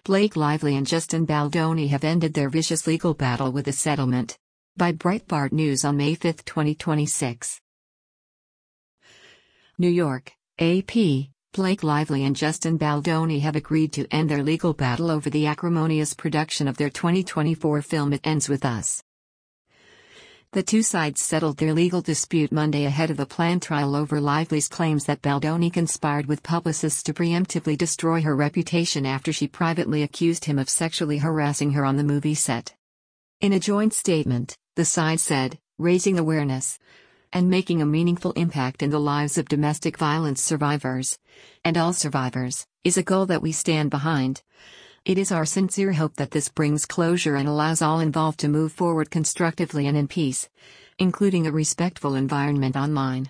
Blake Lively and Justin Baldoni have ended their vicious legal battle with a settlement. By Breitbart News on May 5, 2026. New York, AP. Blake Lively and Justin Baldoni have agreed to end their legal battle over the acrimonious production of their 2024 film It Ends With Us. The two sides settled their legal dispute Monday ahead of the planned trial over Lively's claims that Baldoni conspired with publicists to preemptively destroy her reputation after she privately accused him of sexually harassing her on the movie set. In a joint statement, the sides said, "Raising awareness and making a meaningful impact in the lives of domestic violence survivors, and all survivors, is a goal that we stand behind. It is our sincere hope that this brings closure and allows all involved to move forward constructively and in peace, including a respectful environment online."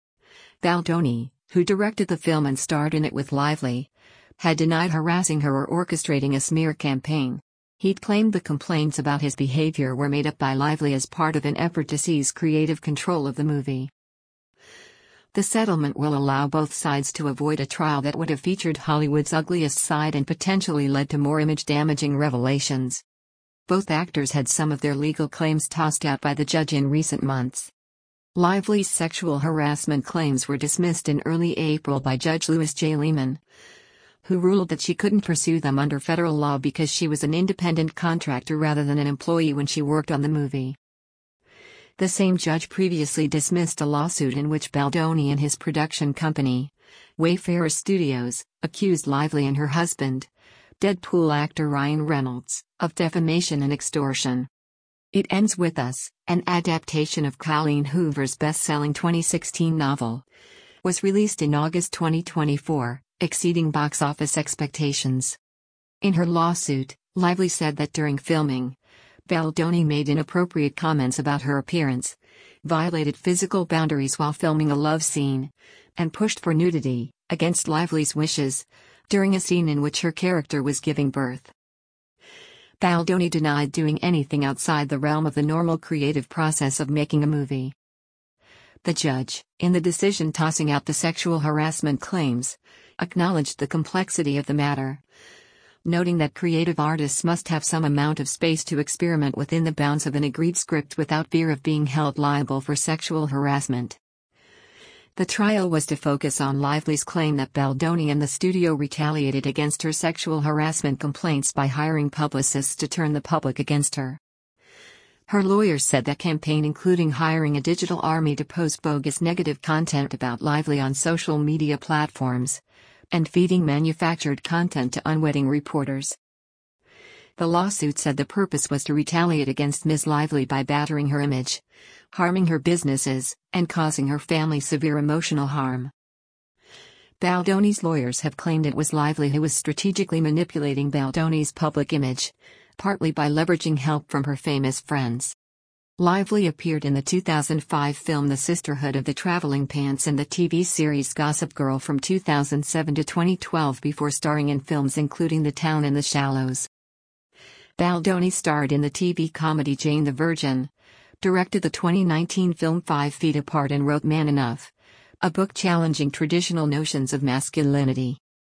Baldoni, who directed the film and starred in it with Lively, had denied harassing her or orchestrating a smear campaign. He'd claimed the complaints about his behavior were made up by Lively as part of an effort to seize creative control of the movie. The settlement will allow both sides to avoid a trial that would have featured Hollywood's ugliest side and potentially led to more image-damaging revelations. Both actors had some of their legal claims tossed out by the judge in recent months. Lively's sexual harassment claims were dismissed in early April by Judge Louis J. Lehman, who ruled that she couldn't pursue them under federal law because she was an independent contractor rather than an employee when she worked on the movie. The same judge previously dismissed a lawsuit in which Baldoni and his production company, Wayfarer Studios, accused Lively and her husband, Deadpool actor Ryan Reynolds, of defamation and extortion. It Ends With Us, an adaptation of Colleen Hoover's best-selling 2016 novel, was released in August 2024, exceeding box office expectations. In her lawsuit, Lively said that during filming, Baldoni made inappropriate comments about her appearance, violated physical boundaries while filming a love scene, and pushed for nudity, against Lively's wishes, during a scene in which her character was giving birth. Baldoni denied doing anything outside the realm of the normal creative process of making a movie. The judge, in the decision tossing out the sexual harassment claims, acknowledged the complexity of the matter, noting that creative artists must have some amount of space to experiment within the bounds of an agreed script without fear of being held liable for sexual harassment. The trial was to focus on Lively's claim that Baldoni and the studio retaliated against her sexual harassment complaints by hiring publicists to turn the public against her. Her lawyers said that campaign including hiring a digital army to post bogus negative content about Lively on social media platforms, and feeding manufactured content to unwitting reporters. The lawsuit said the purpose was to retaliate against Ms. Lively by battering her image, harming her businesses, and causing her family severe emotional harm. Baldoni's lawyers have claimed it was Lively who was strategically manipulating Baldoni's public image, partly by leveraging help from her famous friends. Lively appeared in the 2005 film The Sisterhood of the Traveling Pants and the TV series Gossip Girl from 2007 to 2012 before starring in films including The Town and The Shallows. Baldoni starred in the TV comedy Jane the Virgin, directed the 2019 film 5 Feet Apart and wrote Man Enough, a book challenging traditional notions of masculinity.